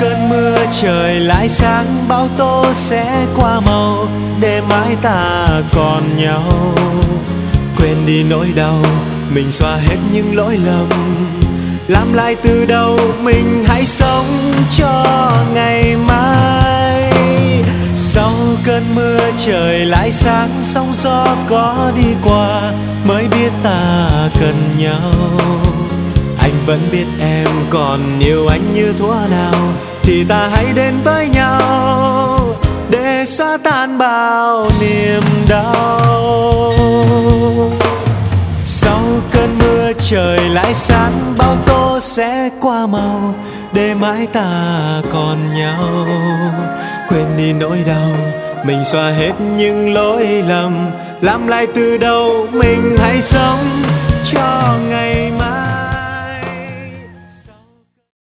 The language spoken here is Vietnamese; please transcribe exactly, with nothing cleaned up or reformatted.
cơn mưa trời lại sáng, bão tố sẽ qua màu để mãi ta còn nhau. Quên đi nỗi đau, mình xóa hết những lỗi lầm, làm lại từ đầu, mình hãy sống cho ngày mai. Sau cơn mưa trời lại sáng, sóng gió có đi qua mới biết ta cần nhau. Anh vẫn biết em còn yêu anh như thuở nào, thì ta hãy đến với nhau để xóa tan bao niềm đau. Sau cơn mưa trời lại sáng, bão tố sẽ qua màu để mãi ta còn nhau. Quên đi nỗi đau, mình xóa hết những lỗi lầm, làm lại từ đầu, mình hãy sống cho ngày mai.